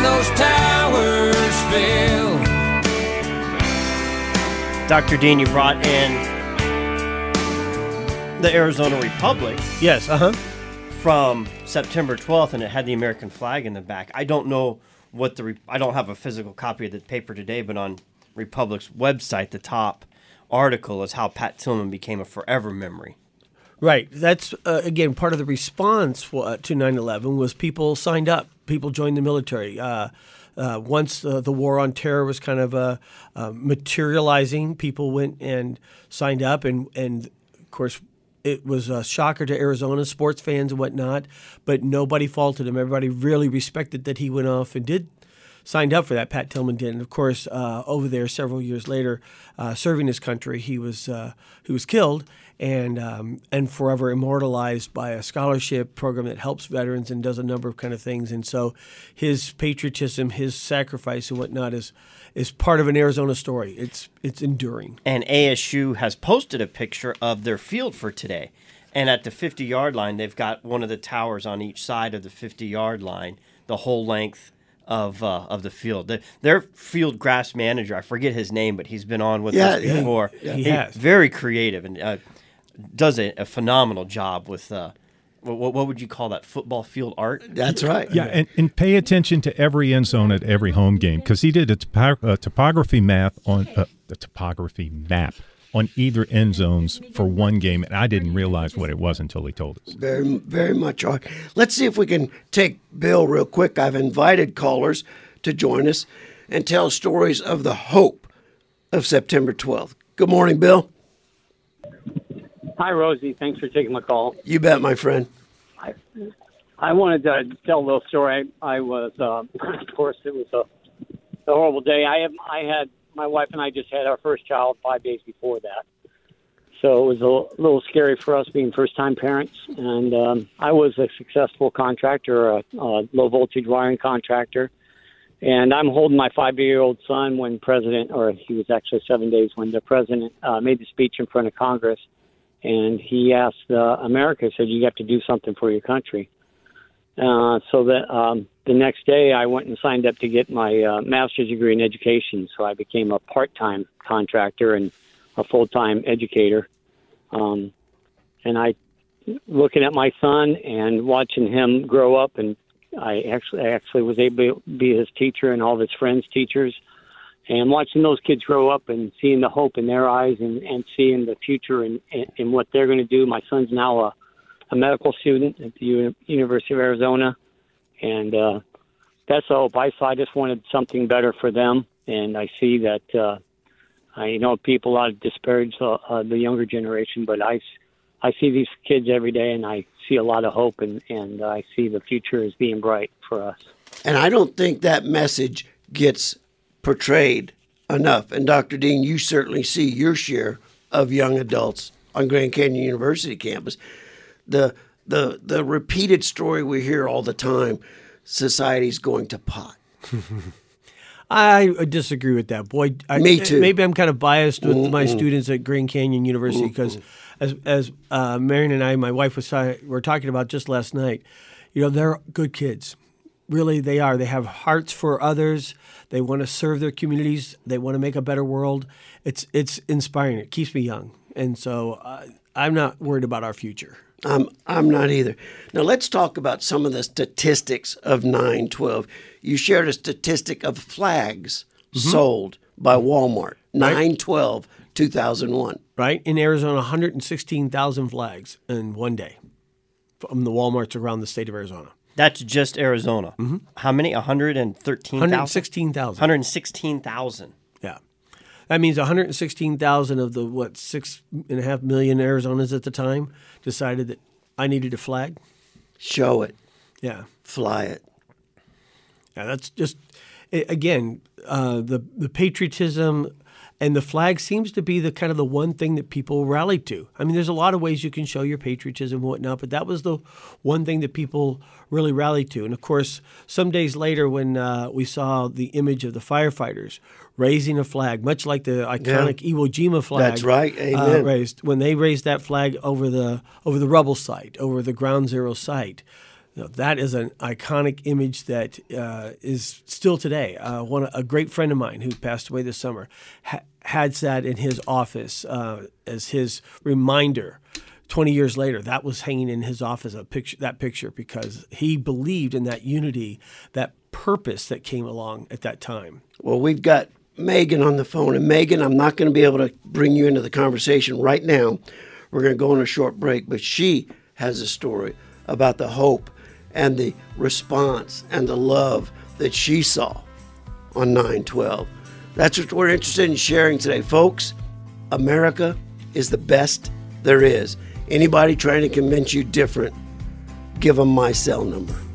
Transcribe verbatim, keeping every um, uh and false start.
those towers fell. Doctor Dean, you brought in the Arizona Republic. Yes, uh-huh. From September twelfth, and it had the American flag in the back. I don't know what the, I don't have a physical copy of the paper today, but on Republic's website, the top article is how Pat Tillman became a forever memory. Right. That's, uh, again, part of the response uh, to nine eleven was people signed up. People joined the military. Uh, uh, once uh, the war on terror was kind of uh, uh, materializing, people went and signed up. And, and, of course, it was a shocker to Arizona sports fans and whatnot, but nobody faulted him. Everybody really respected that he went off and did signed up for that. Pat Tillman did, and of course, uh, over there several years later, uh, serving his country, he was uh, he was killed and um, and forever immortalized by a scholarship program that helps veterans and does a number of kind of things. And so, his patriotism, his sacrifice, and whatnot is is part of an Arizona story. It's it's enduring. And A S U has posted a picture of their field for today, and at the fifty-yard line, they've got one of the towers on each side of the fifty-yard line, the whole length of uh, of the field. The, their field grass manager, I forget his name, but he's been on with Yeah, us before. yeah, he He- has. Very creative and uh, does a, a phenomenal job with, uh, what, what would you call that, football field art? That's right. Yeah, and, and pay attention to every end zone at every home game because he did a, topo- a topography map on uh, the topography map on either end zones for one game, and I didn't realize what it was until he told us. Very, very much. All right. Let's see if we can take Bill real quick. I've invited callers to join us and tell stories of the hope of September twelfth. Good morning, Bill. Hi, Rosie. Thanks for taking my call. You bet, my friend. I, I wanted to tell a little story. I, I was, uh, of course, it was a, a horrible day. I have, I had my wife and I just had our first child five days before that, so it was a little scary for us being first-time parents. And um, I was a successful contractor, a, a low-voltage wiring contractor, and I'm holding my five-year-old son when President, or he was actually seven days when the President uh, made the speech in front of Congress. And he asked uh, America, said, you have to do something for your country. Uh, so that um, the next day I went and signed up to get my uh, master's degree in education. So I became a part-time contractor and a full-time educator. Um, and I, looking at my son and watching him grow up, and I actually, I actually was able to be his teacher and all of his friends' teachers. And watching those kids grow up and seeing the hope in their eyes and, and seeing the future and, and, and what they're going to do. My son's now a, a medical student at the U- University of Arizona. And uh, that's the hope. I saw I just wanted something better for them. And I see that, uh, I know people ought to disparage uh, uh, the younger generation, but I, I see these kids every day and I see a lot of hope and, and I see the future as being bright for us. And I don't think that message gets portrayed enough. And Doctor Dean, you certainly see your share of young adults on Grand Canyon University campus. The the the repeated story we hear all the time, society's going to pot. I disagree with that, boy. I, Me too. Maybe I'm kind of biased with Mm-mm. my students at Grand Canyon University because, as as uh, Marion and I, my wife was were talking about just last night. You know, they're good kids. Really, they are. They have hearts for others. They want to serve their communities. They want to make a better world. It's it's inspiring. It keeps me young, and so uh, I'm not worried about our future. I'm I'm not either. Now let's talk about some of the statistics of nine twelve. You shared a statistic of flags mm-hmm. sold by Walmart. nine twelve two thousand one. Right? In Arizona, one hundred sixteen thousand flags in one day from the Walmarts around the state of Arizona. That's just Arizona. Mm-hmm. How many? one hundred thirteen thousand? one hundred sixteen thousand. one hundred sixteen thousand. Yeah. That means one hundred sixteen thousand of the, what, six and a half million Arizonans at the time decided that I needed a flag. Show it. Yeah. Fly it. Yeah, that's just, again, uh, the the patriotism and the flag seems to be the kind of the one thing that people rally to. I mean, there's a lot of ways you can show your patriotism and whatnot, but that was the one thing that people really rallied to. And, of course, some days later when uh, we saw the image of the firefighters raising a flag, much like the iconic yeah. Iwo Jima flag. That's right. Amen. Uh, raised, when they raised that flag over the over the rubble site, over the ground zero site, You know, that is an iconic image that uh, is still today. Uh, one a great friend of mine who passed away this summer ha- had that in his office uh, as his reminder. Twenty years later, that was hanging in his office, a picture, that picture, because he believed in that unity, that purpose that came along at that time. Well, we've got Megan on the phone, and Megan, I'm not going to be able to bring you into the conversation right now. We're going to go on a short break, but she has a story about the hope and the response and the love that she saw on nine twelve. That's what we're interested in sharing today. Folks, America is the best there is. Anybody trying to convince you different, give them my cell number.